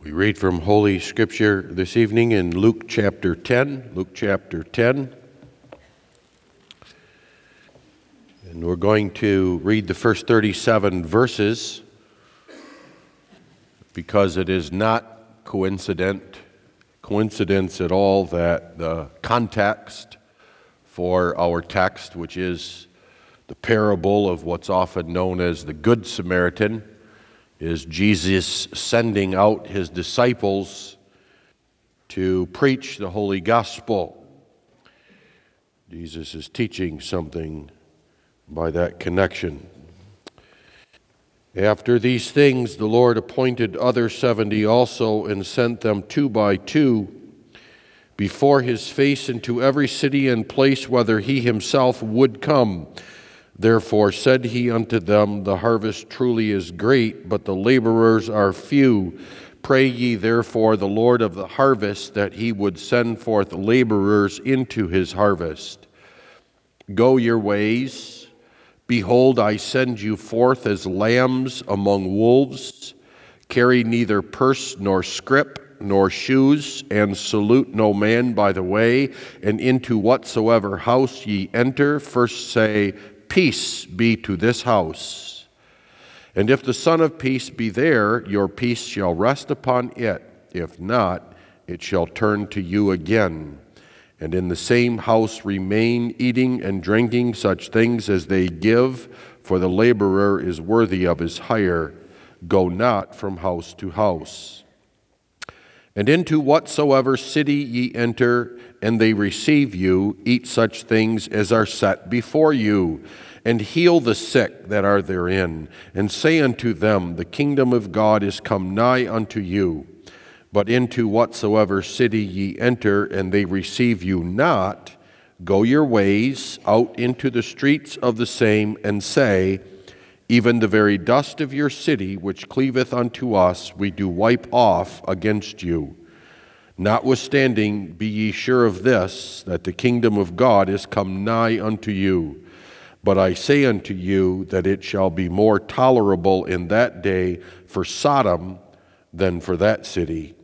We read from Holy Scripture this evening in Luke chapter 10. Luke chapter 10. And we're going to read the first 37 verses because it is not coincidence at all that the context for our text, which is the parable of what's often known as the Good Samaritan, is Jesus sending out his disciples to preach the Holy Gospel. Jesus is teaching something by that connection. After these things, the Lord appointed other 70 also and sent them 2 by 2 before his face into every city and place whither he himself would come. Therefore said he unto them, The harvest truly is great, but the laborers are few. Pray ye therefore the Lord of the harvest that he would send forth laborers into his harvest. Go your ways. Behold, I send you forth as lambs among wolves. Carry neither purse nor scrip nor shoes, and salute no man by the way. And into whatsoever house ye enter, first say, Peace be to this house. And if the Son of Peace be there, your peace shall rest upon it. If not, it shall turn to you again. And in the same house remain, eating and drinking such things as they give, for the laborer is worthy of his hire. Go not from house to house. And into whatsoever city ye enter, and they receive you, eat such things as are set before you, and heal the sick that are therein, and say unto them, The kingdom of God is come nigh unto you. But into whatsoever city ye enter, and they receive you not, go your ways out into the streets of the same, and say, Even the very dust of your city, which cleaveth unto us, we do wipe off against you. Notwithstanding, be ye sure of this, that the kingdom of God is come nigh unto you. But I say unto you that it shall be more tolerable in that day for Sodom than for that city.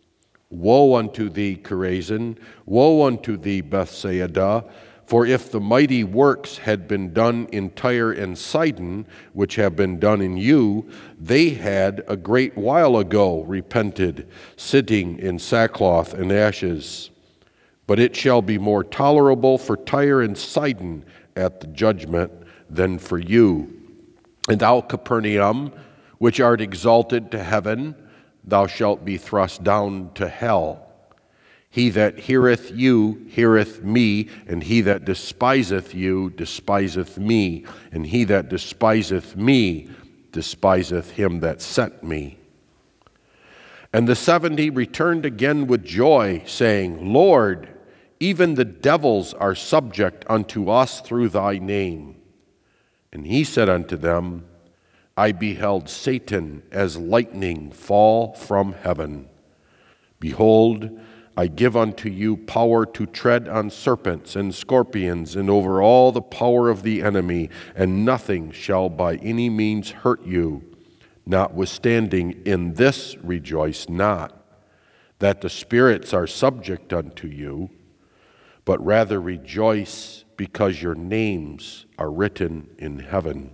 Woe unto thee, Chorazin! Woe unto thee, Bethsaida! For if the mighty works had been done in Tyre and Sidon, which have been done in you, they had a great while ago repented, sitting in sackcloth and ashes. But it shall be more tolerable for Tyre and Sidon at the judgment than for you. And thou, Capernaum, which art exalted to heaven, thou shalt be thrust down to hell. He that heareth you heareth me, and he that despiseth you despiseth me, and he that despiseth me despiseth him that sent me. And the 70 returned again with joy, saying, Lord, even the devils are subject unto us through thy name. And he said unto them, I beheld Satan as lightning fall from heaven. Behold, I give unto you power to tread on serpents and scorpions, and over all the power of the enemy, and nothing shall by any means hurt you. Notwithstanding, in this rejoice not, that the spirits are subject unto you, but rather rejoice because your names are written in heaven.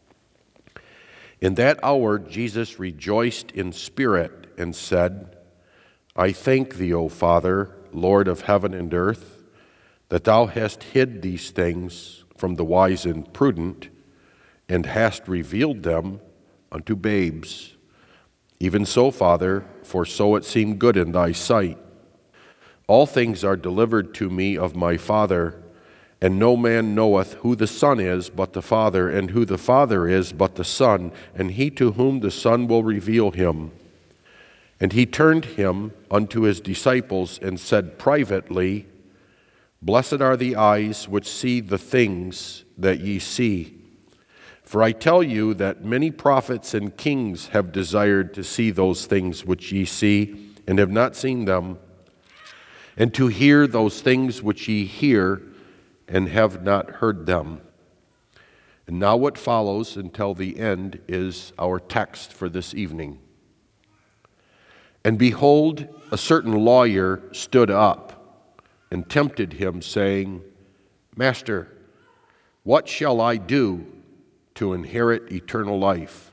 In that hour Jesus rejoiced in spirit and said, I thank thee, O Father, Lord of heaven and earth, that thou hast hid these things from the wise and prudent, and hast revealed them unto babes. Even so, Father, for so it seemed good in thy sight. All things are delivered to me of my Father, and no man knoweth who the Son is but the Father, and who the Father is but the Son, and he to whom the Son will reveal him. And he turned him unto his disciples and said privately, Blessed are the eyes which see the things that ye see. For I tell you that many prophets and kings have desired to see those things which ye see, and have not seen them, and to hear those things which ye hear, and have not heard them. And now what follows until the end is our text for this evening. And behold, a certain lawyer stood up and tempted him, saying, Master, what shall I do to inherit eternal life?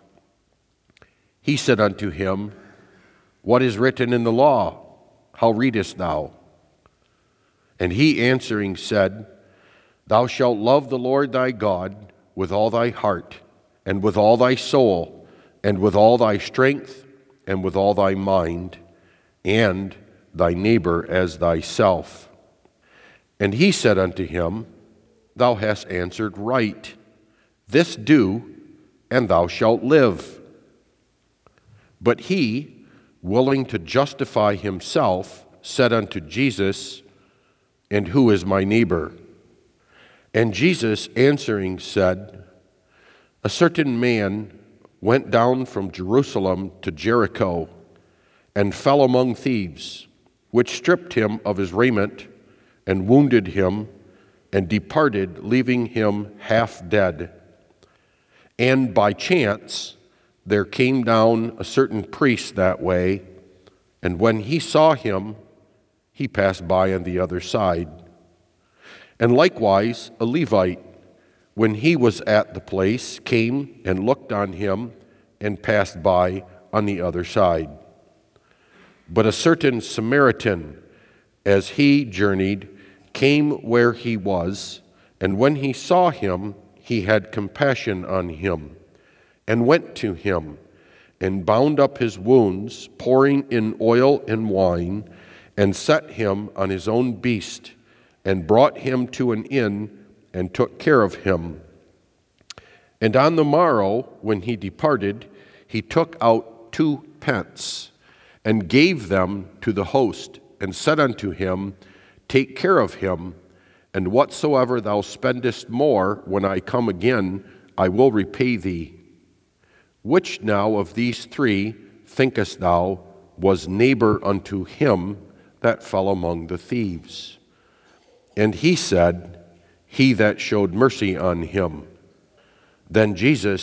He said unto him, What is written in the law? How readest thou? And he answering said, Thou shalt love the Lord thy God with all thy heart, and with all thy soul, and with all thy strength, and with all thy mind, and thy neighbor as thyself. And he said unto him, Thou hast answered right. This do, and thou shalt live. But he, willing to justify himself, said unto Jesus, And who is my neighbor? And Jesus answering said, A certain man went down from Jerusalem to Jericho, and fell among thieves, which stripped him of his raiment, and wounded him, and departed, leaving him half dead. And by chance there came down a certain priest that way, and when he saw him, he passed by on the other side. And likewise a Levite, when he was at the place, came and looked on him, and passed by on the other side. But a certain Samaritan, as he journeyed, came where he was, and when he saw him, he had compassion on him, and went to him, and bound up his wounds, pouring in oil and wine, and set him on his own beast, and brought him to an inn, and took care of him. And on the morrow, when he departed, he took out 2 pence, and gave them to the host, and said unto him, Take care of him, and whatsoever thou spendest more, when I come again, I will repay thee. Which now of these 3, thinkest thou, was neighbor unto him that fell among the thieves? And he said, He that showed mercy on him. Then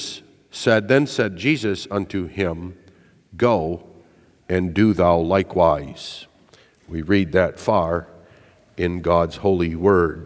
said Jesus unto him, Go, and do thou likewise. We read that far in God's holy word.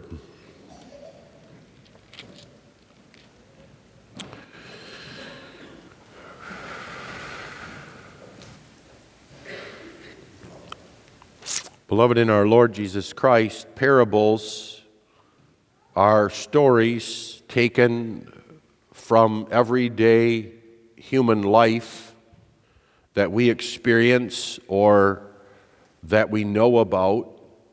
Beloved in our Lord Jesus Christ, parables are stories taken from everyday human life that we experience or that we know about,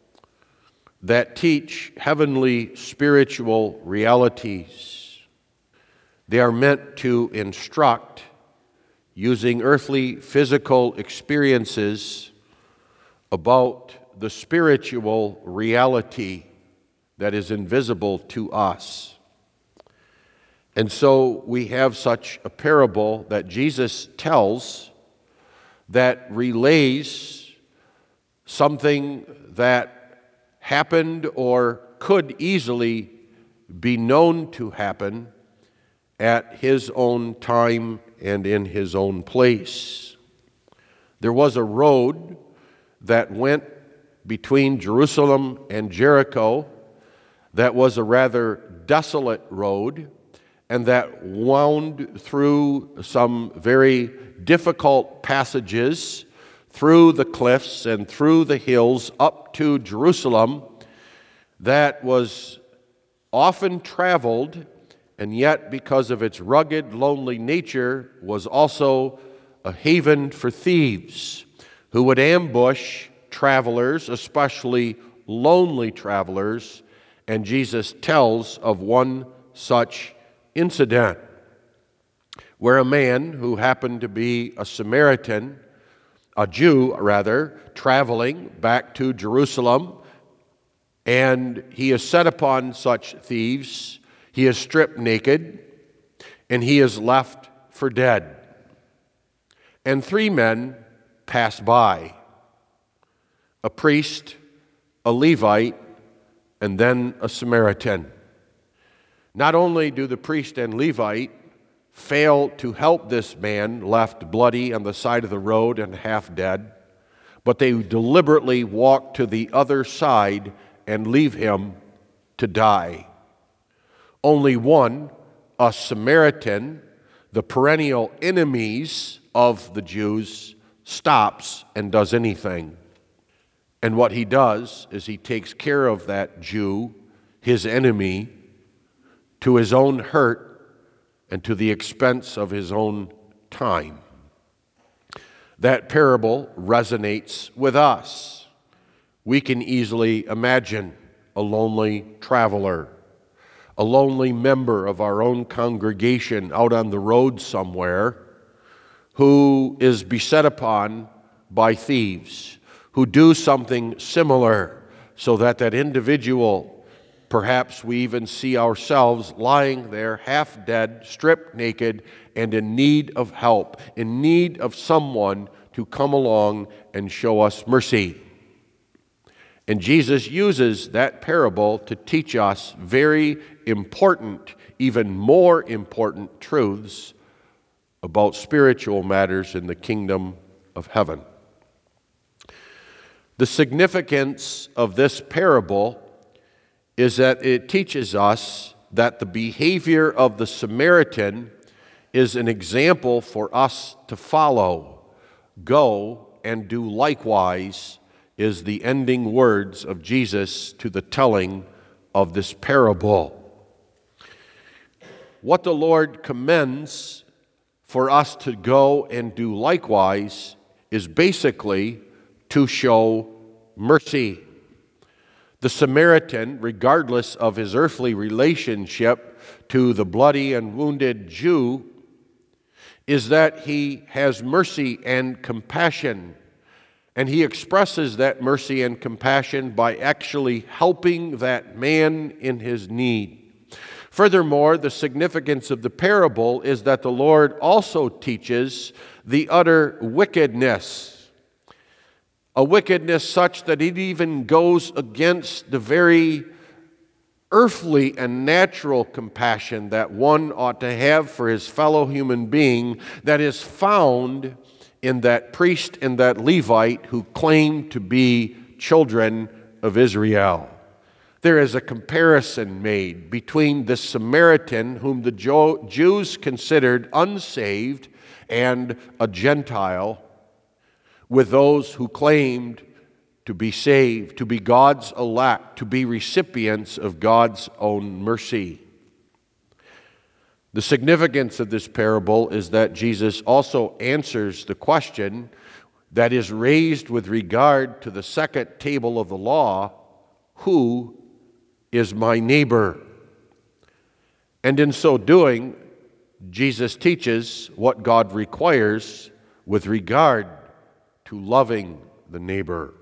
that teach heavenly spiritual realities. They are meant to instruct using earthly physical experiences about the spiritual reality that is invisible to us. And so we have such a parable that Jesus tells that relays something that happened or could easily be known to happen at his own time and in his own place. There was a road that went between Jerusalem and Jericho that was a rather desolate road, and that wound through some very difficult passages, through the cliffs and through the hills up to Jerusalem, that was often traveled, and yet because of its rugged, lonely nature, was also a haven for thieves who would ambush travelers, especially lonely travelers, and Jesus tells of one such incident where a man who happened to be a Samaritan, a Jew rather, traveling back to Jerusalem, and he is set upon such thieves, he is stripped naked, and he is left for dead. And 3 men pass by, a priest, a Levite, and then a Samaritan. Not only do the priest and Levite fail to help this man left bloody on the side of the road and half dead, but they deliberately walk to the other side and leave him to die. Only one, a Samaritan, the perennial enemies of the Jews, stops and does anything. And what he does is he takes care of that Jew, his enemy, to his own hurt and to the expense of his own time. That parable resonates with us. We can easily imagine a lonely traveler, a lonely member of our own congregation out on the road somewhere who is beset upon by thieves who do something similar so that that individual, perhaps we even see ourselves lying there half dead, stripped naked, and in need of help, in need of someone to come along and show us mercy. And Jesus uses that parable to teach us very important, even more important truths about spiritual matters in the kingdom of heaven. The significance of this parable is that it teaches us that the behavior of the Samaritan is an example for us to follow. Go and do likewise is the ending words of Jesus to the telling of this parable. What the Lord commends for us to go and do likewise is basically to show mercy. The Samaritan, regardless of his earthly relationship to the bloody and wounded Jew, is that he has mercy and compassion. And he expresses that mercy and compassion by actually helping that man in his need. Furthermore, the significance of the parable is that the Lord also teaches the utter wickedness, a wickedness such that it even goes against the very earthly and natural compassion that one ought to have for his fellow human being, that is found in that priest and that Levite who claim to be children of Israel. There is a comparison made between the Samaritan, whom the Jews considered unsaved and a Gentile, with those who claimed to be saved, to be God's elect, to be recipients of God's own mercy. The significance of this parable is that Jesus also answers the question that is raised with regard to the second table of the law: who is my neighbor? And in so doing, Jesus teaches what God requires with regard to loving the neighbor.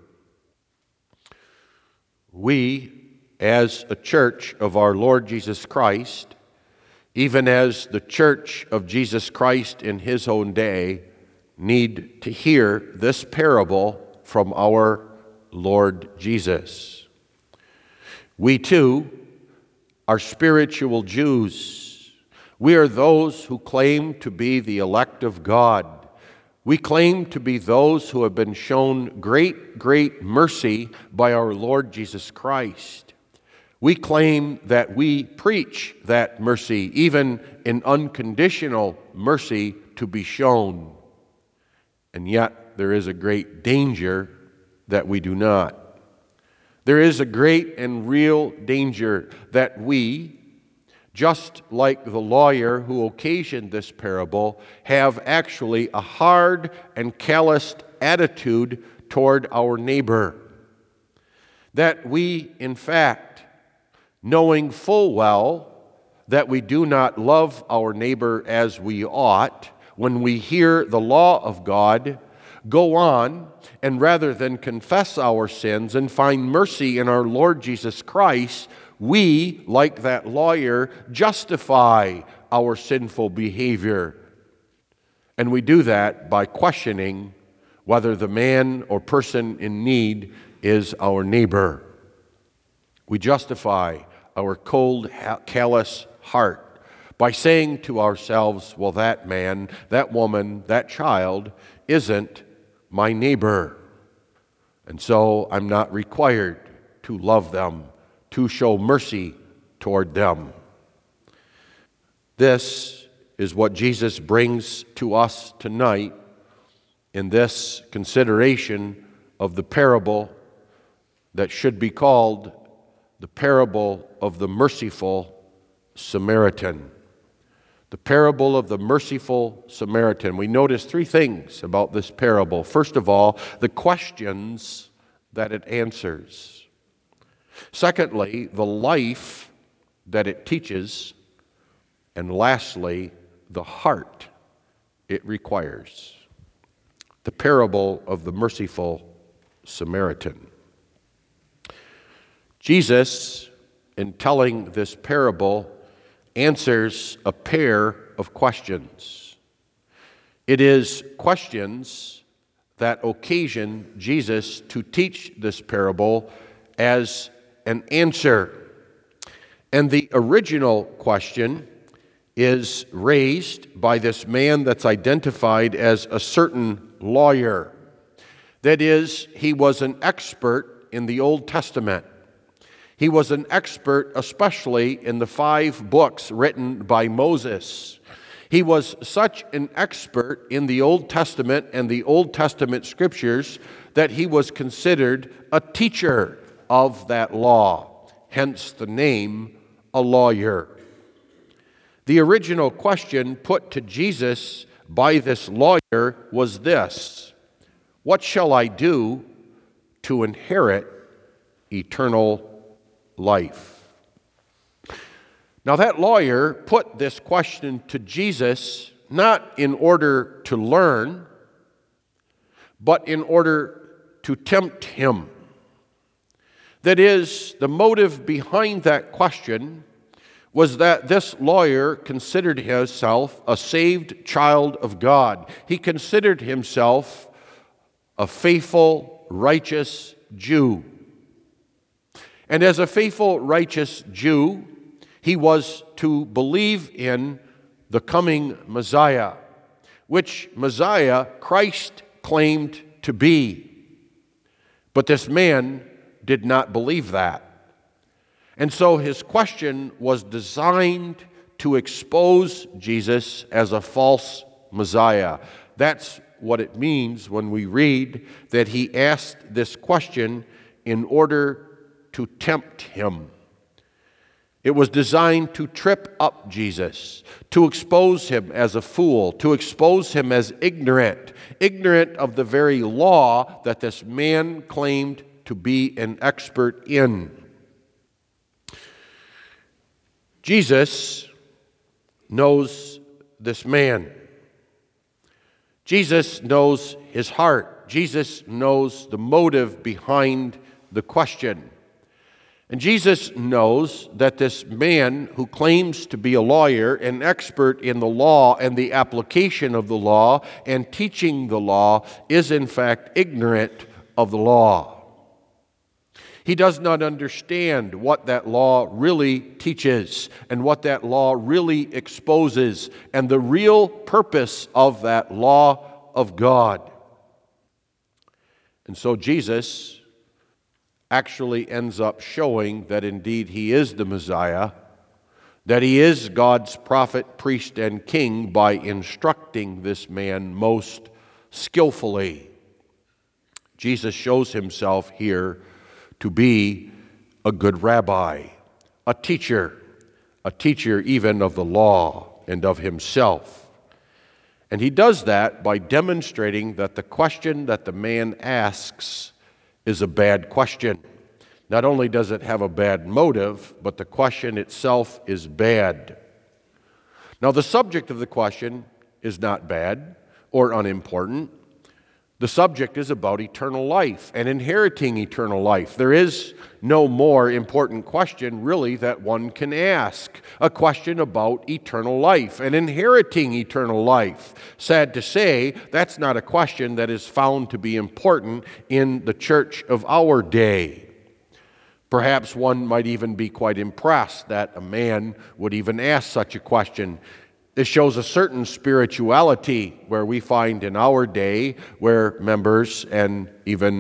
We, as a church of our Lord Jesus Christ, even as the church of Jesus Christ in his own day, need to hear this parable from our Lord Jesus. We too are spiritual Jews. We are those who claim to be the elect of God. We claim to be those who have been shown great, great mercy by our Lord Jesus Christ. We claim that we preach that mercy, even in unconditional mercy to be shown. And yet there is a great danger that we do not. There is a great and real danger that we, just like the lawyer who occasioned this parable, have actually a hard and calloused attitude toward our neighbor. That we, in fact, knowing full well that we do not love our neighbor as we ought, when we hear the law of God, go on and rather than confess our sins and find mercy in our Lord Jesus Christ, we, like that lawyer, justify our sinful behavior. And we do that by questioning whether the man or person in need is our neighbor. We justify our cold, callous heart by saying to ourselves, well, that man, that woman, that child isn't my neighbor. And so I'm not required to love them, to show mercy toward them. This is what Jesus brings to us tonight in this consideration of the parable that should be called the parable of the merciful Samaritan. The parable of the merciful Samaritan. We notice three things about this parable. First of all, the questions that it answers. Secondly, the life that it teaches. And lastly, the heart it requires. The parable of the merciful Samaritan. Jesus, in telling this parable, answers a pair of questions. It is questions that occasion Jesus to teach this parable as an answer. And the original question is raised by this man that's identified as a certain lawyer. That is, he was an expert in the Old Testament. He was an expert especially in the 5 books written by Moses. He was such an expert in the Old Testament and the Old Testament scriptures that he was considered a teacher of that law, hence the name, a lawyer. The original question put to Jesus by this lawyer was this: what shall I do to inherit eternal life? Now, that lawyer put this question to Jesus not in order to learn, but in order to tempt him. That is, the motive behind that question was that this lawyer considered himself a saved child of God. He considered himself a faithful, righteous Jew. And as a faithful, righteous Jew, he was to believe in the coming Messiah, which Messiah Christ claimed to be. But this man did not believe that. And so his question was designed to expose Jesus as a false Messiah. That's what it means when we read that he asked this question in order to tempt him. It was designed to trip up Jesus, to expose him as a fool, to expose him as ignorant of the very law that this man claimed to be an expert in. Jesus knows this man. Jesus knows his heart. Jesus knows the motive behind the question. And Jesus knows that this man who claims to be a lawyer, an expert in the law and the application of the law and teaching the law, is in fact ignorant of the law. He does not understand what that law really teaches and what that law really exposes and the real purpose of that law of God. And so Jesus actually ends up showing that indeed he is the Messiah, that he is God's prophet, priest, and king by instructing this man most skillfully. Jesus shows himself here to be a good rabbi, a teacher even of the law and of himself. And he does that by demonstrating that the question that the man asks is a bad question. Not only does it have a bad motive, but the question itself is bad. Now, the subject of the question is not bad or unimportant. The subject is about eternal life and inheriting eternal life. There is no more important question, really, that one can ask. A question about eternal life and inheriting eternal life. Sad to say, that's not a question that is found to be important in the church of our day. Perhaps one might even be quite impressed that a man would even ask such a question. This shows a certain spirituality where we find in our day where members and even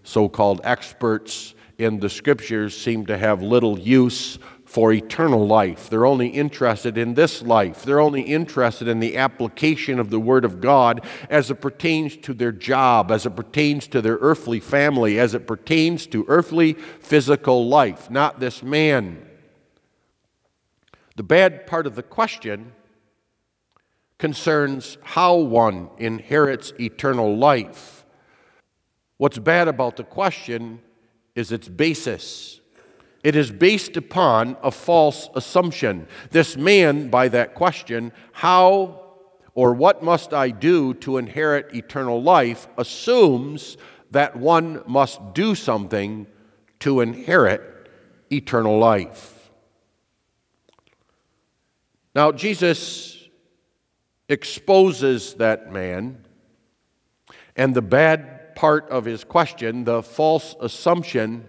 so-called experts in the Scriptures seem to have little use for eternal life. They're only interested in this life. They're only interested in the application of the Word of God as it pertains to their job, as it pertains to their earthly family, as it pertains to earthly physical life, not this man. The bad part of the question concerns how one inherits eternal life. What's bad about the question is its basis. It is based upon a false assumption. This man, by that question, how or what must I do to inherit eternal life, assumes that one must do something to inherit eternal life. Now, Jesus exposes that man, and the bad part of his question, the false assumption,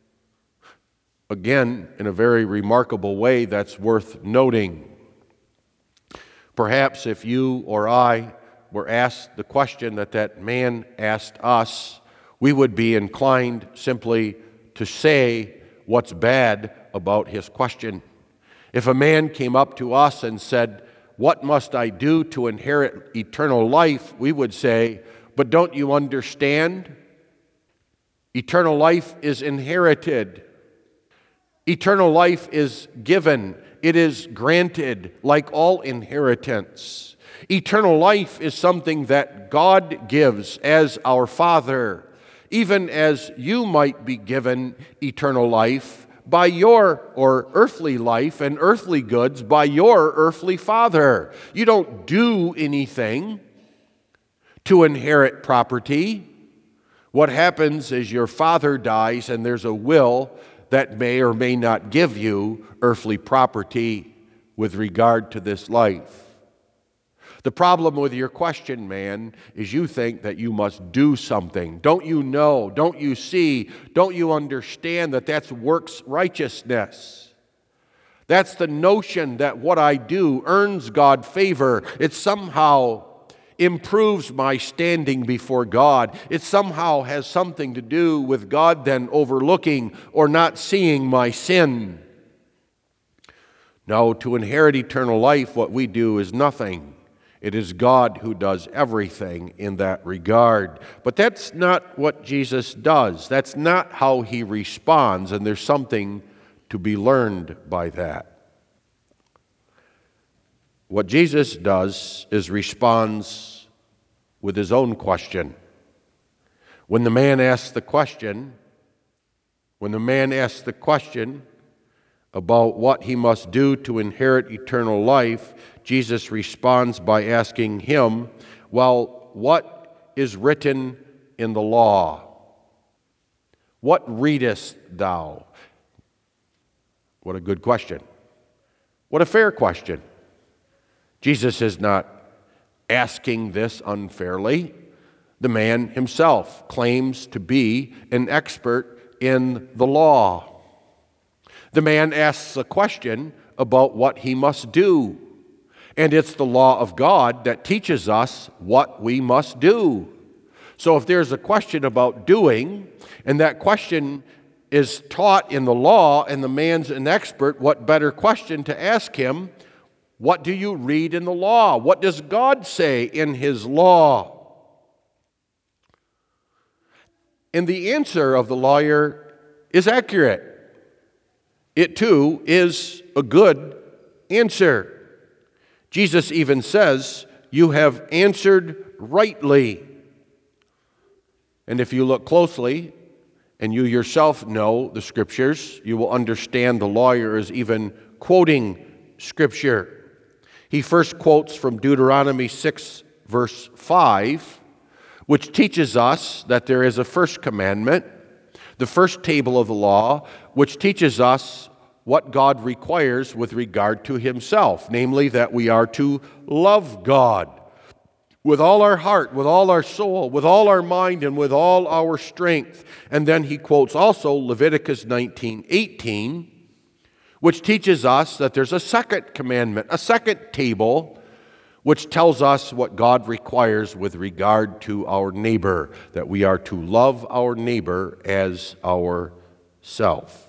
again, in a very remarkable way that's worth noting. Perhaps if you or I were asked the question that man asked us, we would be inclined simply to say what's bad about his question. If a man came up to us and said, "What must I do to inherit eternal life?" we would say, "But don't you understand? Eternal life is inherited. Eternal life is given. It is granted like all inheritance. Eternal life is something that God gives as our Father, even as you might be given eternal life by your, or earthly life and earthly goods by your earthly father. You don't do anything to inherit property. What happens is your father dies and there's a will that may or may not give you earthly property with regard to this life. The problem with your question, man, is you think that you must do something. Don't you know? Don't you see? Don't you understand that that's works righteousness? That's the notion that what I do earns God favor. It somehow improves my standing before God. It somehow has something to do with God then overlooking or not seeing my sin. No, to inherit eternal life, what we do is nothing. It is God who does everything in that regard. But that's not what Jesus does. That's not how he responds, and there's something to be learned by that. What Jesus does is responds with his own question. When the man asks the question about what he must do to inherit eternal life, Jesus responds by asking him, "Well, what is written in the law? What readest thou?" What a good question. What a fair question. Jesus is not asking this unfairly. The man himself claims to be an expert in the law. The man asks a question about what he must do, and it's the law of God that teaches us what we must do. So if there's a question about doing, and that question is taught in the law, and the man's an expert, what better question to ask him? What do you read in the law? What does God say in his law? And the answer of the lawyer is accurate. It too is a good answer. Jesus even says, "You have answered rightly." And if you look closely, and you yourself know the Scriptures, you will understand the lawyer is even quoting Scripture. He first quotes from Deuteronomy 6, verse 5, which teaches us that there is a first commandment, the first table of the law, which teaches us what God requires with regard to himself, namely that we are to love God with all our heart, with all our soul, with all our mind, and with all our strength. And then he quotes also Leviticus 19:18, which teaches us that there's a second commandment, a second table, which tells us what God requires with regard to our neighbor, that we are to love our neighbor as ourself.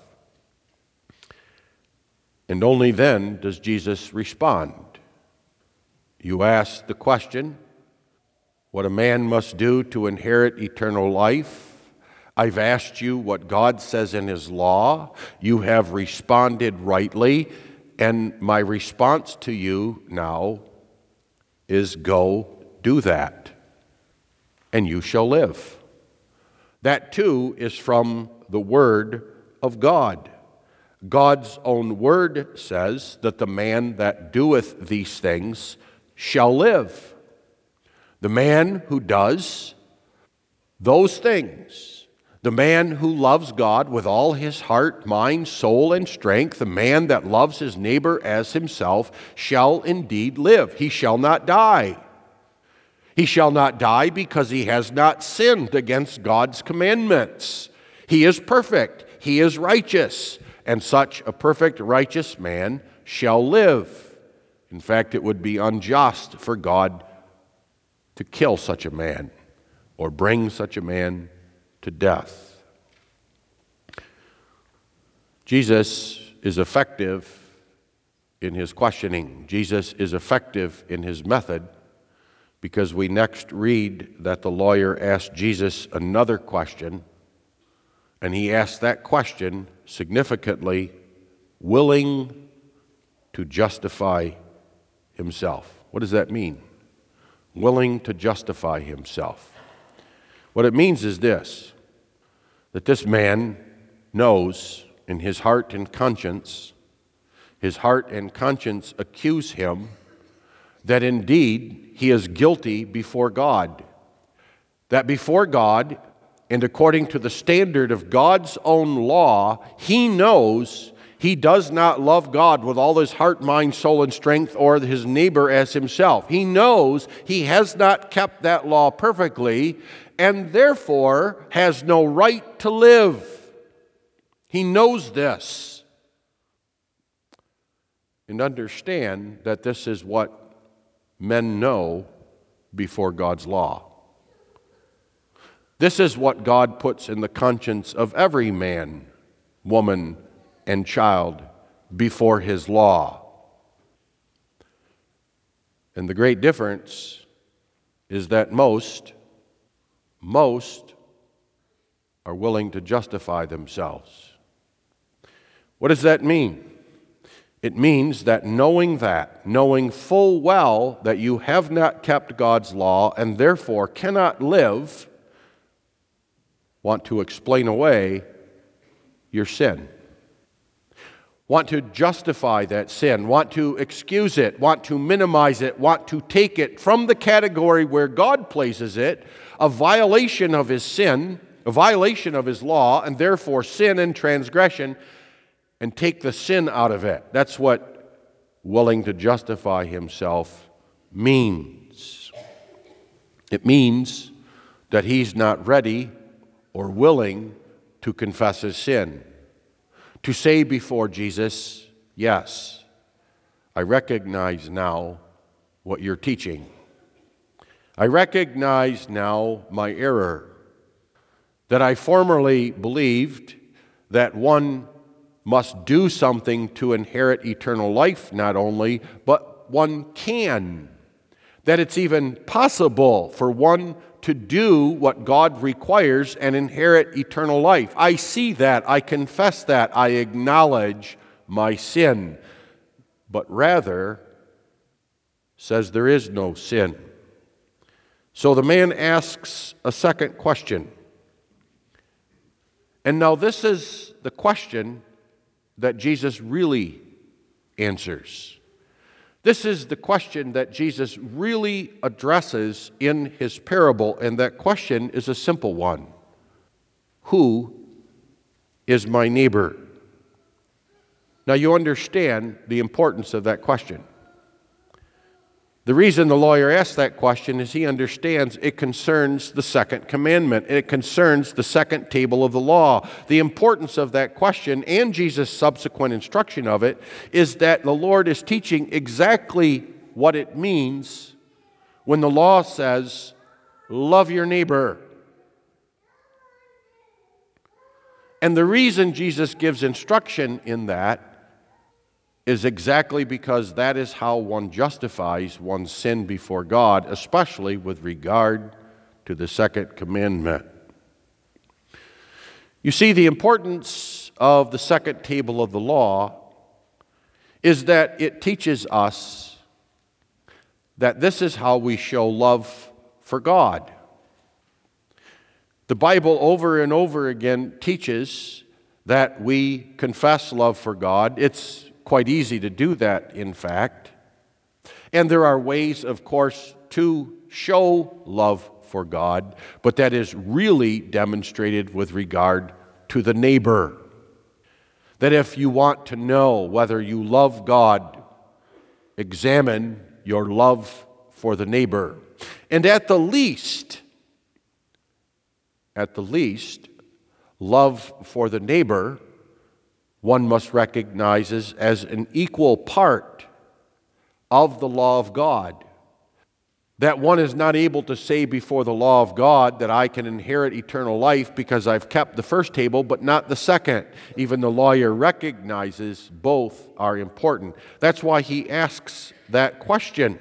And only then does Jesus respond. You ask the question, what a man must do to inherit eternal life. I've asked you what God says in His law. You have responded rightly, and my response to you now is go do that, and you shall live. That too is from the Word of God. God's own Word says that the man that doeth these things shall live. The man who does those things, the man who loves God with all his heart, mind, soul, and strength, the man that loves his neighbor as himself, shall indeed live. He shall not die. He shall not die because he has not sinned against God's commandments. He is perfect. He is righteous. And such a perfect, righteous man shall live. In fact, it would be unjust for God to kill such a man or bring such a man to death. Jesus is effective in his questioning. Jesus is effective in his method because we next read that the lawyer asked Jesus another question, and he asked that question significantly, willing to justify himself. What does that mean? Willing to justify himself. What it means is this, that this man knows in his heart and conscience accuse him that indeed he is guilty before God. That before God, and according to the standard of God's own law, he knows he does not love God with all his heart, mind, soul, and strength, or his neighbor as himself. He knows he has not kept that law perfectly, and therefore has no right to live. He knows this. And understand that this is what men know before God's law. This is what God puts in the conscience of every man, woman, and child before His law. And the great difference is that most are willing to justify themselves. What does that mean? It means that knowing full well that you have not kept God's law and therefore cannot live, want to explain away your sin. Want to justify that sin, want to excuse it, want to minimize it, want to take it from the category where God places it, a violation of His sin, a violation of His law, and therefore sin and transgression, and take the sin out of it. That's what willing to justify himself means. It means that he's not ready or willing to confess his sin. To say before Jesus, yes, I recognize now what you're teaching. I recognize now my error, that I formerly believed that one must do something to inherit eternal life, not only, but one can. That it's even possible for one to do what God requires and inherit eternal life. I see that, I confess that, I acknowledge my sin. But rather, says there is no sin. So the man asks a second question. And now this is the question that Jesus really answers. This is the question that Jesus really addresses in his parable, and that question is a simple one. Who is my neighbor? Now you understand the importance of that question. The reason the lawyer asks that question is he understands it concerns the second commandment. It concerns the second table of the law. The importance of that question and Jesus' subsequent instruction of it is that the Lord is teaching exactly what it means when the law says, love your neighbor. And the reason Jesus gives instruction in that is exactly because that is how one justifies one's sin before God, especially with regard to the second commandment. You see, the importance of the second table of the law is that it teaches us that this is how we show love for God. The Bible over and over again teaches that we confess love for God. It's quite easy to do that, in fact. And there are ways, of course, to show love for God, but that is really demonstrated with regard to the neighbor. That if you want to know whether you love God, examine your love for the neighbor. And at the least, love for the neighbor one must recognize as an equal part of the law of God. That one is not able to say before the law of God that I can inherit eternal life because I've kept the first table but not the second. Even the lawyer recognizes both are important. That's why he asks that question.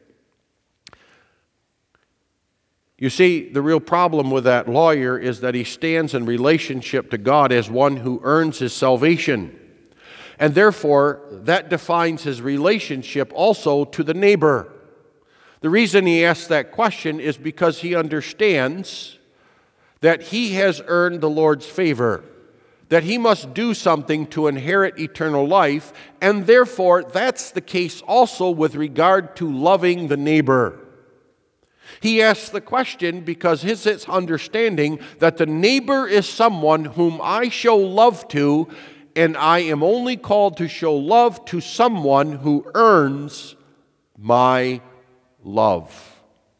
You see, the real problem with that lawyer is that he stands in relationship to God as one who earns his salvation. And therefore, that defines his relationship also to the neighbor. The reason he asks that question is because he understands that he has earned the Lord's favor, that he must do something to inherit eternal life, and therefore that's the case also with regard to loving the neighbor. He asks the question because his understanding that the neighbor is someone whom I show love to, and I am only called to show love to someone who earns my love.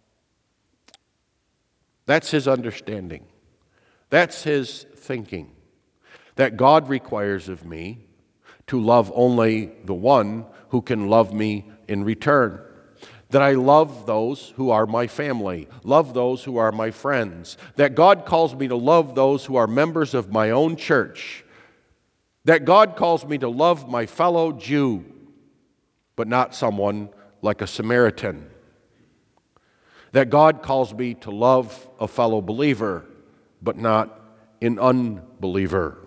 That's his understanding. That's his thinking. That God requires of me to love only the one who can love me in return. That I love those who are my family, love those who are my friends. That God calls me to love those who are members of my own church. That God calls me to love my fellow Jew, but not someone like a Samaritan. That God calls me to love a fellow believer, but not an unbeliever.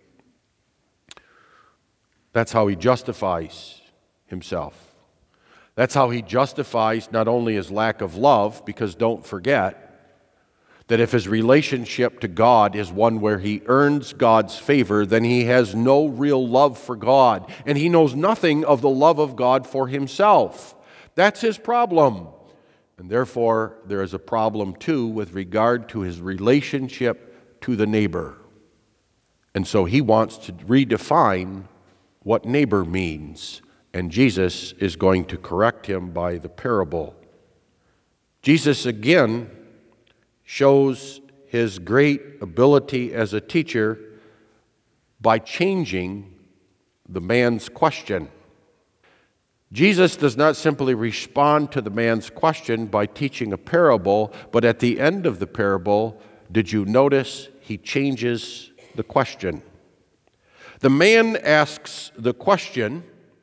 That's how he justifies himself. That's how he justifies not only his lack of love, because don't forget that if his relationship to God is one where he earns God's favor, then he has no real love for God, and he knows nothing of the love of God for himself. That's his problem. And therefore, there is a problem too with regard to his relationship to the neighbor. And so he wants to redefine what neighbor means. And Jesus is going to correct him by the parable. Jesus again shows his great ability as a teacher by changing the man's question. Jesus does not simply respond to the man's question by teaching a parable, but at the end of the parable, did you notice he changes the question? The man asks the question,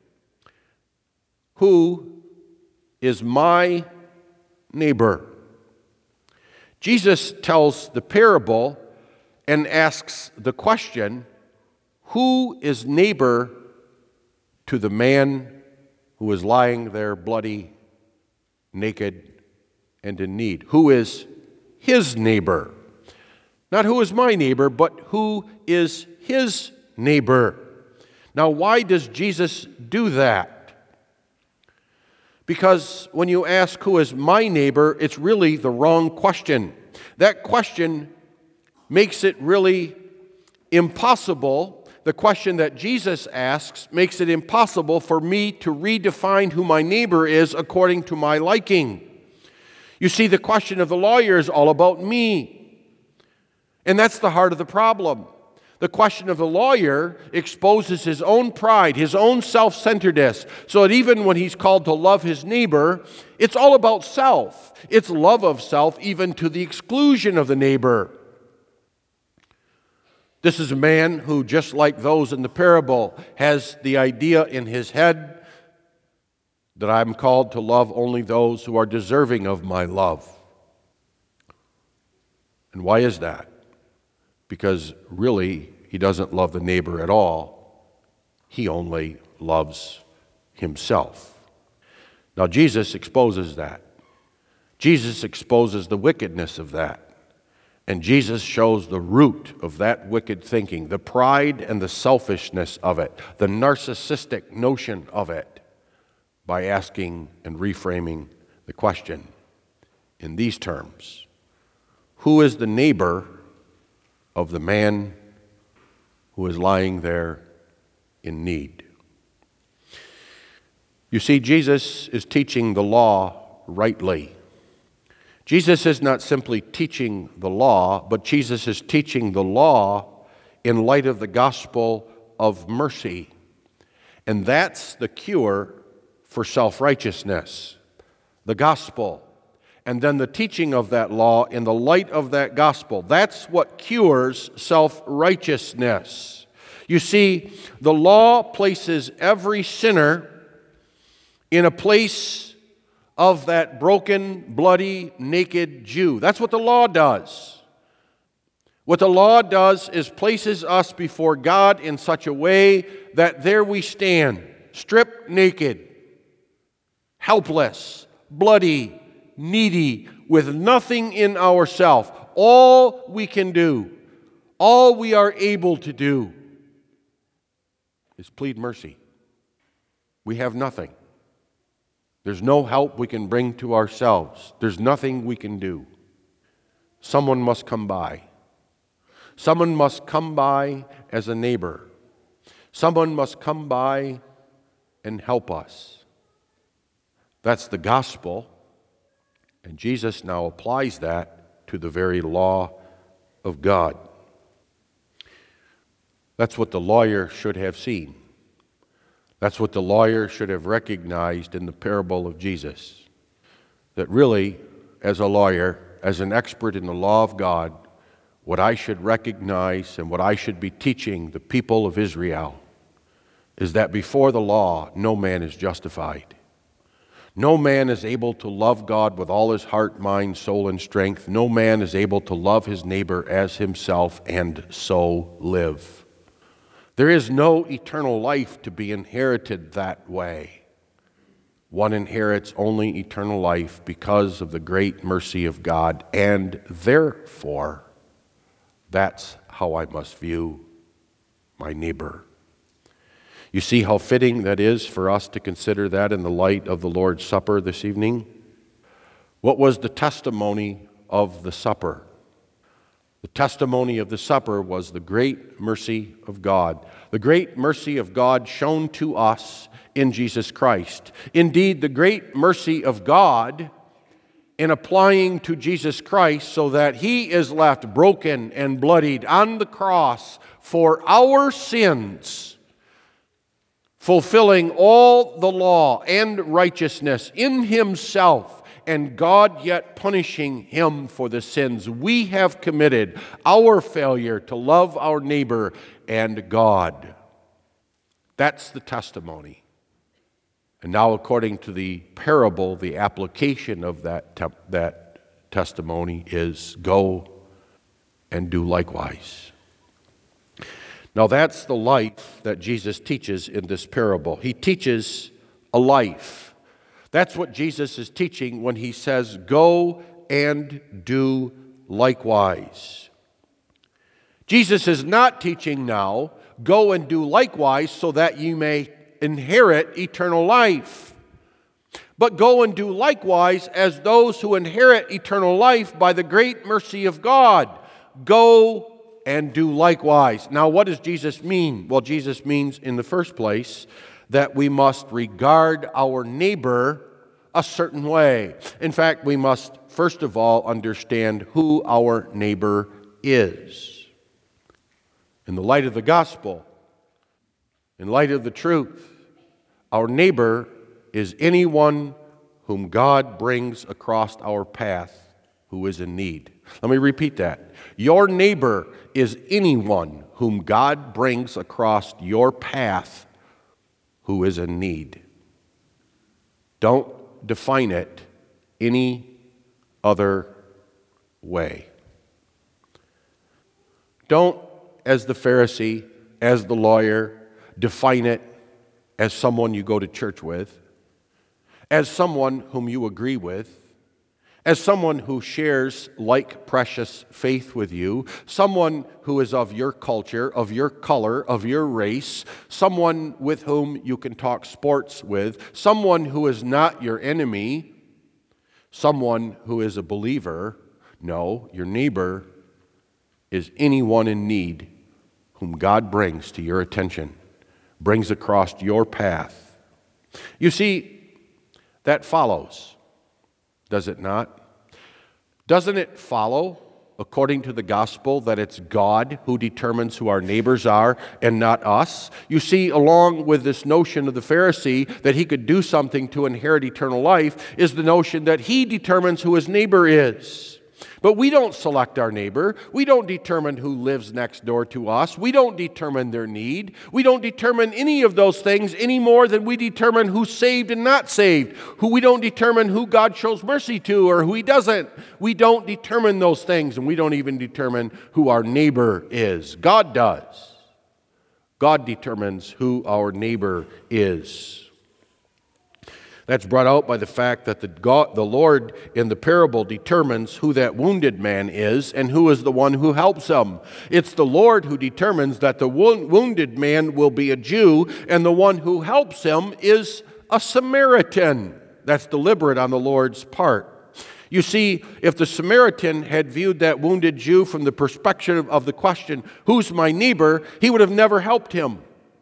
who is my neighbor? Jesus tells the parable and asks the question, who is neighbor to the man who is lying there bloody, naked, and in need? Who is his neighbor? Not who is my neighbor, but who is his neighbor? Now, why does Jesus do that? Because when you ask who is my neighbor, it's really the wrong question. That question makes it really impossible. The question that Jesus asks makes it impossible for me to redefine who my neighbor is according to my liking. You see, the question of the lawyer is all about me. And that's the heart of the problem. The question of the lawyer exposes his own pride, his own self-centeredness, so that even when he's called to love his neighbor, it's all about self. It's love of self, even to the exclusion of the neighbor. This is a man who, just like those in the parable, has the idea in his head that I'm called to love only those who are deserving of my love. And why is that? Because really, he doesn't love the neighbor at all. He only loves himself. Now, Jesus exposes that. Jesus exposes the wickedness of that. And Jesus shows the root of that wicked thinking, the pride and the selfishness of it, the narcissistic notion of it, by asking and reframing the question in these terms. Who is the neighbor of the man who is lying there in need? You see, Jesus is teaching the law rightly. Jesus is not simply teaching the law, but Jesus is teaching the law in light of the gospel of mercy. And that's the cure for self-righteousness, the gospel. And then the teaching of that law in the light of that gospel. That's what cures self-righteousness. You see, the law places every sinner in a place of that broken, bloody, naked Jew. That's what the law does. What the law does is places us before God in such a way that there we stand, stripped naked, helpless, bloody, needy, with nothing in ourselves. All we can do, all we are able to do, is plead mercy. We have nothing. There's no help we can bring to ourselves. There's nothing we can do. Someone must come by. Someone must come by as a neighbor. Someone must come by and help us. That's the gospel. And Jesus now applies that to the very law of God. That's what the lawyer should have seen. That's what the lawyer should have recognized in the parable of Jesus. That really, as a lawyer, as an expert in the law of God, what I should recognize and what I should be teaching the people of Israel is that before the law, no man is justified. No man is able to love God with all his heart, mind, soul, and strength. No man is able to love his neighbor as himself and so live. There is no eternal life to be inherited that way. One inherits only eternal life because of the great mercy of God, and therefore, that's how I must view my neighbor. You see how fitting that is for us to consider that in the light of the Lord's Supper this evening? What was the testimony of the supper? The testimony of the supper was the great mercy of God. The great mercy of God shown to us in Jesus Christ. Indeed, the great mercy of God in applying to Jesus Christ so that He is left broken and bloodied on the cross for our sins, fulfilling all the law and righteousness in Himself, and God yet punishing Him for the sins we have committed, our failure to love our neighbor and God. That's the testimony. And now, according to the parable, the application of that testimony is go and do likewise. Now, that's the life that Jesus teaches in this parable. He teaches a life. That's what Jesus is teaching when He says, go and do likewise. Jesus is not teaching now, go and do likewise so that you may inherit eternal life. But go and do likewise as those who inherit eternal life by the great mercy of God. Go and do likewise. Now, what does Jesus mean? Well, Jesus means, in the first place, that we must regard our neighbor a certain way. In fact, we must, first of all, understand who our neighbor is. In the light of the gospel, in light of the truth, our neighbor is anyone whom God brings across our path who is in need. Let me repeat that. Your neighbor is anyone whom God brings across your path who is in need. Don't define it any other way. Don't, as the Pharisee, as the lawyer, define it as someone you go to church with, as someone whom you agree with, as someone who shares like precious faith with you, someone who is of your culture, of your color, of your race, someone with whom you can talk sports with, someone who is not your enemy, someone who is a believer. No, your neighbor is anyone in need whom God brings to your attention, brings across your path. You see, that follows, does it not? Doesn't it follow, according to the gospel, that it's God who determines who our neighbors are and not us? You see, along with this notion of the Pharisee that he could do something to inherit eternal life is the notion that he determines who his neighbor is. But we don't select our neighbor. We don't determine who lives next door to us. We don't determine their need. We don't determine any of those things any more than we determine who's saved and not saved. We don't determine who God shows mercy to or who He doesn't. We don't determine those things, and we don't even determine who our neighbor is. God does. God determines who our neighbor is. That's brought out by the fact that the Lord in the parable determines who that wounded man is and who is the one who helps him. It's the Lord who determines that the wounded man will be a Jew and the one who helps him is a Samaritan. That's deliberate on the Lord's part. You see, if the Samaritan had viewed that wounded Jew from the perspective of the question, who's my neighbor, he would have never helped him.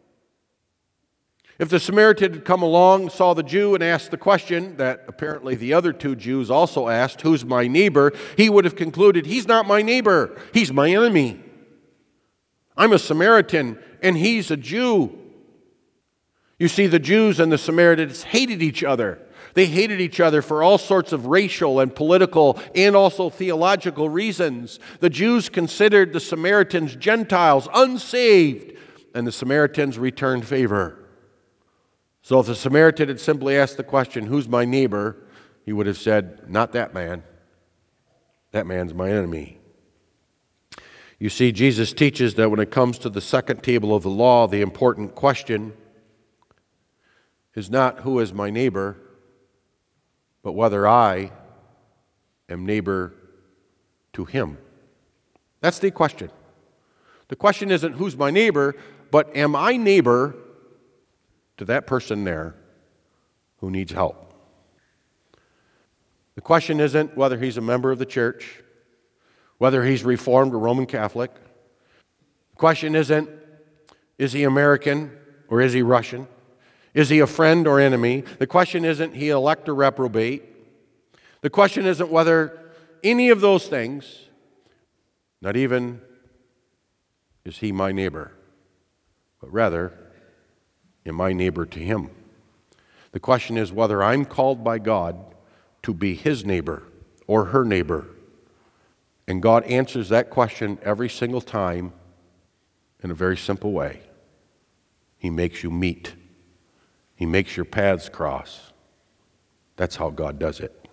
If the Samaritan had come along, saw the Jew, and asked the question that apparently the other two Jews also asked, who's my neighbor, he would have concluded, he's not my neighbor, he's my enemy. I'm a Samaritan, and he's a Jew. You see, the Jews and the Samaritans hated each other. They hated each other for all sorts of racial and political and also theological reasons. The Jews considered the Samaritans Gentiles, unsaved, and the Samaritans returned favor. So if the Samaritan had simply asked the question, who's my neighbor, he would have said, not that man. That man's my enemy. You see, Jesus teaches that when it comes to the second table of the law, the important question is not who is my neighbor, but whether I am neighbor to him. That's the question. The question isn't who's my neighbor, but am I neighbor to that person there who needs help? The question isn't whether he's a member of the church, whether he's Reformed or Roman Catholic. The question isn't, is he American or is he Russian? Is he a friend or enemy? The question isn't he elect or reprobate. The question isn't whether any of those things, not even is he my neighbor, but rather, am I neighbor to him? The question is whether I'm called by God to be his neighbor or her neighbor. And God answers that question every single time in a very simple way. He makes you meet. He makes your paths cross. That's how God does it.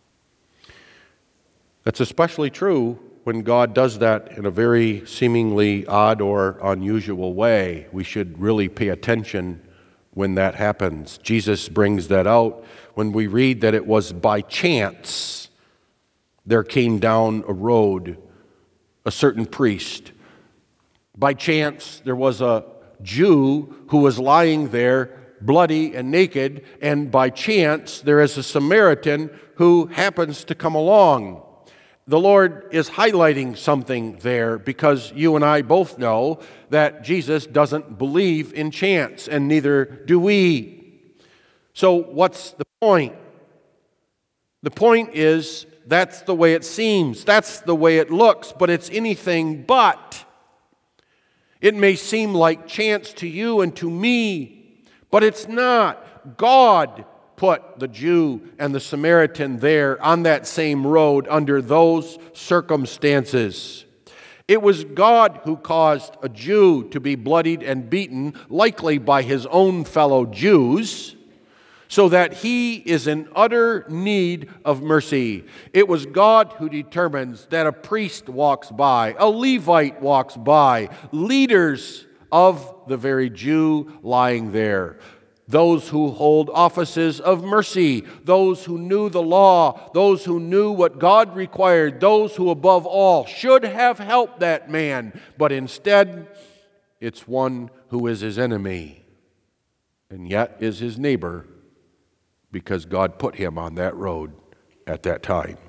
That's especially true when God does that in a very seemingly odd or unusual way. We should really pay attention when that happens. Jesus brings that out when we read that it was by chance there came down a road a certain priest. By chance there was a Jew who was lying there bloody and naked, and by chance there is a Samaritan who happens to come along. The Lord is highlighting something there because you and I both know that Jesus doesn't believe in chance, and neither do we. So what's the point? The point is that's the way it seems, that's the way it looks, but it's anything but. It may seem like chance to you and to me, but it's not. God put the Jew and the Samaritan there on that same road under those circumstances. It was God who caused a Jew to be bloodied and beaten, likely by his own fellow Jews, so that he is in utter need of mercy. It was God who determines that a priest walks by, a Levite walks by, leaders of the very Jew lying there, those who hold offices of mercy, those who knew the law, those who knew what God required, those who above all should have helped that man, but instead it's one who is his enemy and yet is his neighbor, because God put him on that road at that time.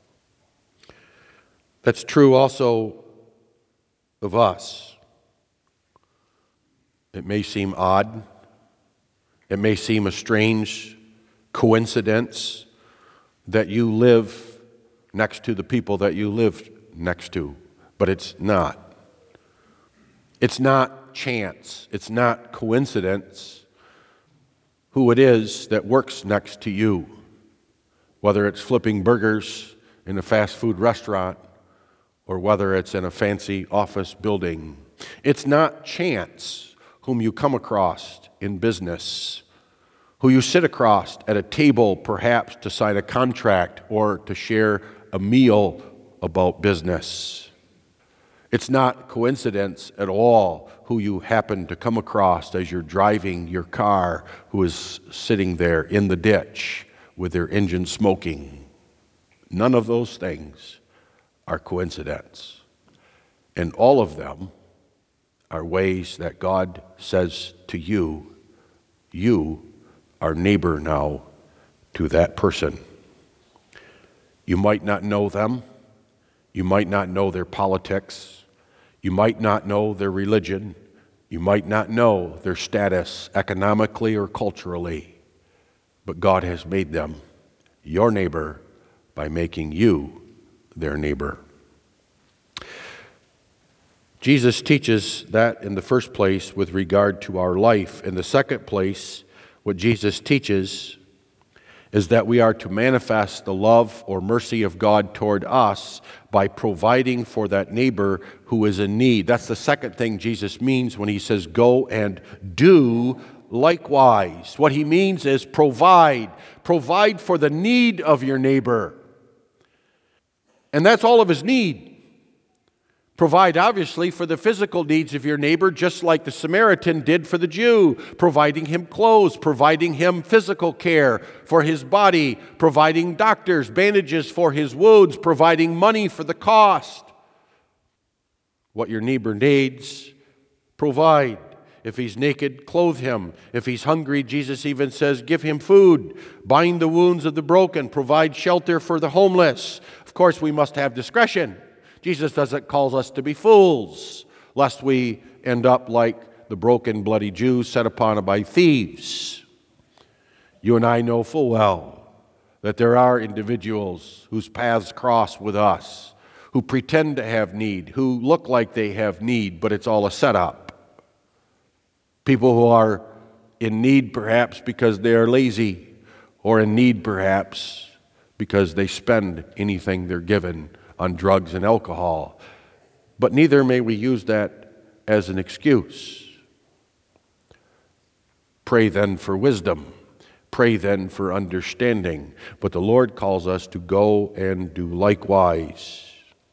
That's true also of us. It may seem odd. It may seem a strange coincidence that you live next to the people that you live next to, but it's not. It's not chance. It's not coincidence who it is that works next to you, whether it's flipping burgers in a fast food restaurant or whether it's in a fancy office building. It's not chance whom you come across in business, who you sit across at a table perhaps to sign a contract or to share a meal about business. It's not coincidence at all who you happen to come across as you're driving your car, who is sitting there in the ditch with their engine smoking. None of those things are coincidence. And all of them are ways that God says to you, you are neighbor now to that person. You might not know them. You might not know their politics. You might not know their religion. You might not know their status economically or culturally. But God has made them your neighbor by making you their neighbor. Jesus teaches that in the first place with regard to our life. In the second place, what Jesus teaches is that we are to manifest the love or mercy of God toward us by providing for that neighbor who is in need. That's the second thing Jesus means when he says, go and do likewise. What he means is provide. Provide for the need of your neighbor. And that's all of his need. Provide, obviously, for the physical needs of your neighbor, just like the Samaritan did for the Jew, providing him clothes, providing him physical care for his body, providing doctors, bandages for his wounds, providing money for the cost. What your neighbor needs, provide. If he's naked, clothe him. If he's hungry, Jesus even says, give him food. Bind the wounds of the broken. Provide shelter for the homeless. Of course, we must have discretion. Jesus doesn't call us to be fools, lest we end up like the broken, bloody Jews set upon by thieves. You and I know full well that there are individuals whose paths cross with us, who pretend to have need, who look like they have need, but it's all a setup. People who are in need perhaps because they are lazy, or in need perhaps because they spend anything they're given on drugs and alcohol. But neither may we use that as an excuse. Pray then for wisdom. Pray then for understanding. But the Lord calls us to go and do likewise.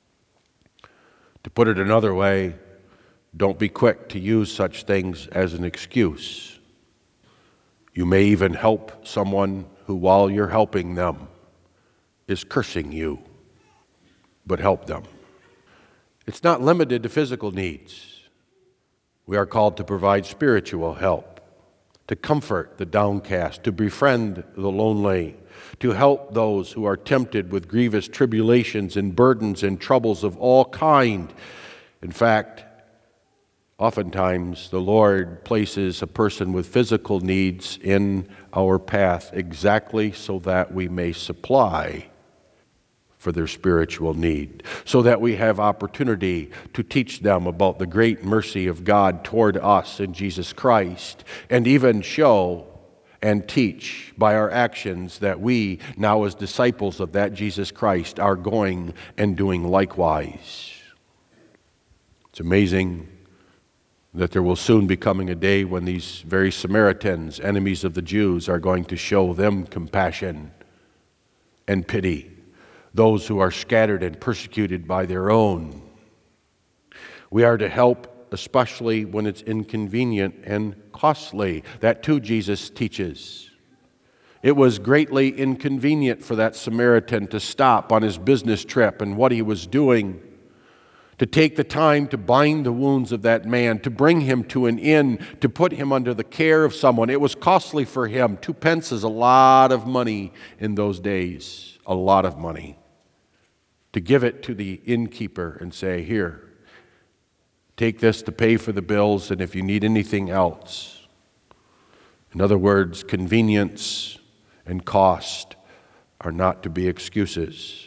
To put it another way, don't be quick to use such things as an excuse. You may even help someone who, while you're helping them, is cursing you. But help them. It's not limited to physical needs. We are called to provide spiritual help, to comfort the downcast, to befriend the lonely, to help those who are tempted with grievous tribulations and burdens and troubles of all kind. In fact, oftentimes the Lord places a person with physical needs in our path exactly so that we may supply for their spiritual need, so that we have opportunity to teach them about the great mercy of God toward us in Jesus Christ, and even show and teach by our actions that we, now as disciples of that Jesus Christ, are going and doing likewise. It's amazing that there will soon be coming a day when these very Samaritans, enemies of the Jews, are going to show them compassion and pity, those who are scattered and persecuted by their own. We are to help, especially when it's inconvenient and costly. That too Jesus teaches. It was greatly inconvenient for that Samaritan to stop on his business trip and what he was doing, to take the time to bind the wounds of that man, to bring him to an inn, to put him under the care of someone. It was costly for him. 2 pence is a lot of money in those days, a lot of money. To give it to the innkeeper and say, here, take this to pay for the bills, and if you need anything else. In other words, convenience and cost are not to be excuses.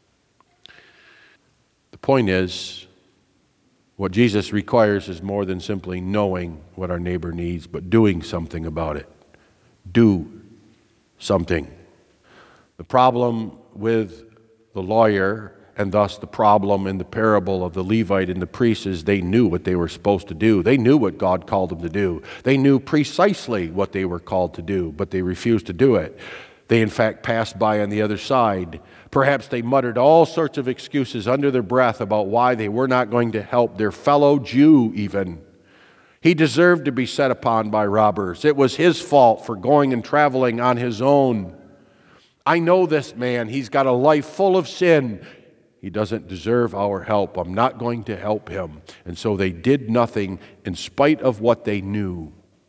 The point is, what Jesus requires is more than simply knowing what our neighbor needs, but doing something about it. Do something. The problem with the lawyer, and thus the problem in the parable of the Levite and the priest, is they knew what they were supposed to do. They knew what God called them to do. They knew precisely what they were called to do, but they refused to do it. They, in fact, passed by on the other side. Perhaps they muttered all sorts of excuses under their breath about why they were not going to help their fellow Jew even. He deserved to be set upon by robbers. It was his fault for going and traveling on his own. I know this man. He's got a life full of sin. He doesn't deserve our help. I'm not going to help him. And so they did nothing in spite of what they knew.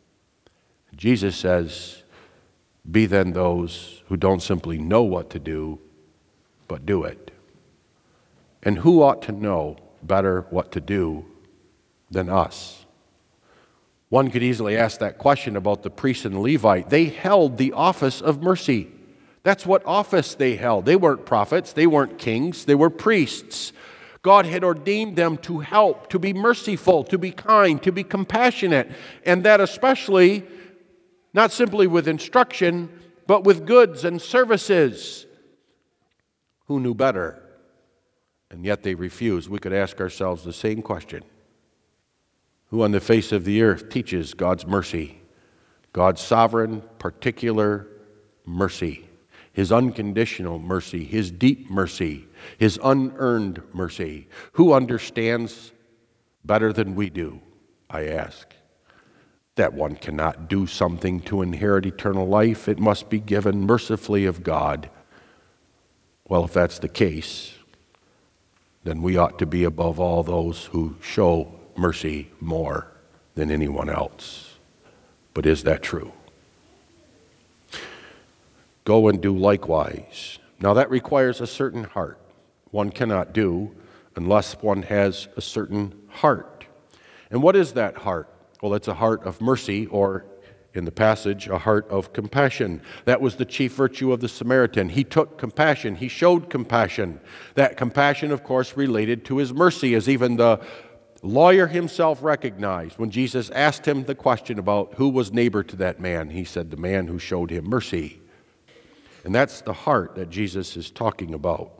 Jesus says, be then those who don't simply know what to do, but do it. And who ought to know better what to do than us? One could easily ask that question about the priest and Levite. They held the office of mercy. That's what office they held. They weren't prophets, they weren't kings, they were priests. God had ordained them to help, to be merciful, to be kind, to be compassionate, and that especially not simply with instruction, but with goods and services. Who knew better? And yet they refused. We could ask ourselves the same question. Who on the face of the earth teaches God's mercy? God's sovereign, particular mercy. His unconditional mercy, His deep mercy, His unearned mercy. Who understands better than we do, I ask? That one cannot do something to inherit eternal life. It must be given mercifully of God. Well, if that's the case, then we ought to be above all those who show mercy more than anyone else. But is that true? Go and do likewise. Now that requires a certain heart. One cannot do unless one has a certain heart. And what is that heart? Well, it's a heart of mercy, or in the passage, a heart of compassion. That was the chief virtue of the Samaritan. He took compassion. He showed compassion. That compassion, of course, related to his mercy, as even the lawyer himself recognized when Jesus asked him the question about who was neighbor to that man. He said, the man who showed him mercy. And that's the heart that Jesus is talking about.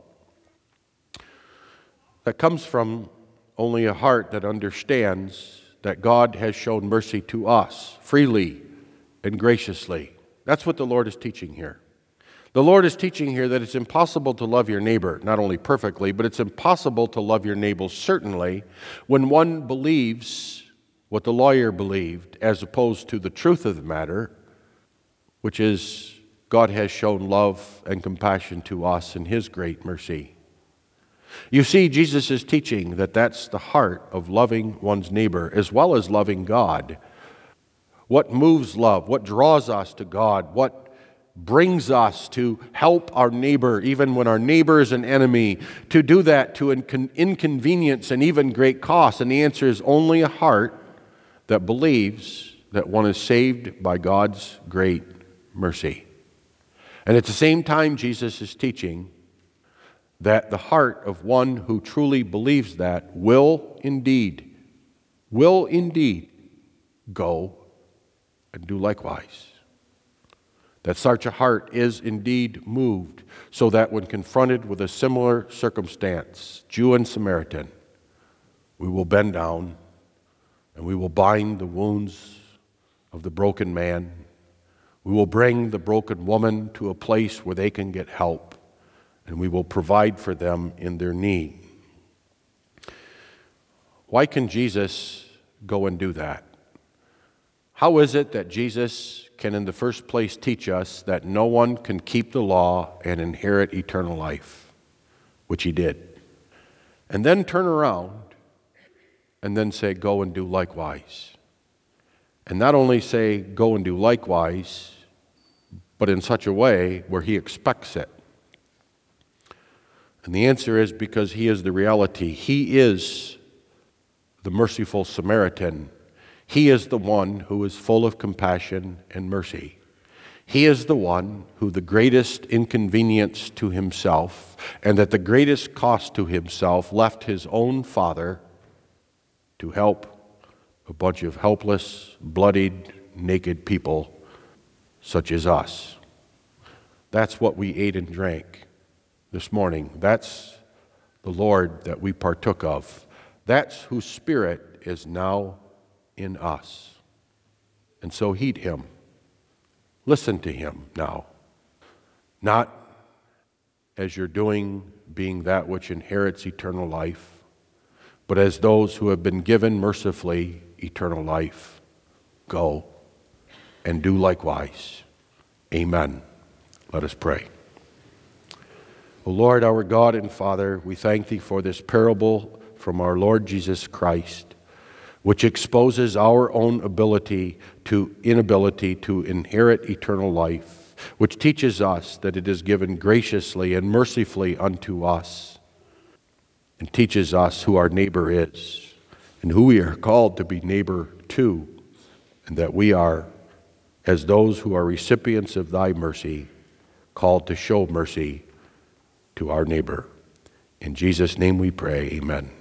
That comes from only a heart that understands that God has shown mercy to us freely and graciously. That's what the Lord is teaching here. The Lord is teaching here that it's impossible to love your neighbor, not only perfectly, but it's impossible to love your neighbor certainly when one believes what the lawyer believed as opposed to the truth of the matter, which is God has shown love and compassion to us in His great mercy. You see, Jesus is teaching that that's the heart of loving one's neighbor as well as loving God. What moves love? What draws us to God? What brings us to help our neighbor, even when our neighbor is an enemy, to do that to inconvenience and even great cost? And the answer is only a heart that believes that one is saved by God's great mercy. And at the same time, Jesus is teaching that the heart of one who truly believes that will indeed go and do likewise. That such a heart is indeed moved, so that when confronted with a similar circumstance, Jew and Samaritan, we will bend down and we will bind the wounds of the broken man. We will bring the broken woman to a place where they can get help, and we will provide for them in their need. Why can Jesus go and do that? How is it that Jesus can in the first place teach us that no one can keep the law and inherit eternal life, which he did, and then turn around and then say, go and do likewise? And not only say, go and do likewise, but in such a way where he expects it. And the answer is because he is the reality. He is the merciful Samaritan. He is the one who is full of compassion and mercy. He is the one who the greatest inconvenience to himself and at the greatest cost to himself left his own Father to help a bunch of helpless, bloodied, naked people such as us. That's what we ate and drank this morning. That's the Lord that we partook of. That's whose Spirit is now in us. And so heed him. Listen to him now. Not as you're doing, being that which inherits eternal life, but as those who have been given mercifully eternal life. Go and do likewise. Amen. Let us pray. O Lord, our God and Father, we thank thee for this parable from our Lord Jesus Christ, which exposes our own inability to inherit eternal life, which teaches us that it is given graciously and mercifully unto us, and teaches us who our neighbor is, and who we are called to be neighbor to, and that we are, as those who are recipients of thy mercy, called to show mercy to our neighbor. In Jesus' name we pray, amen.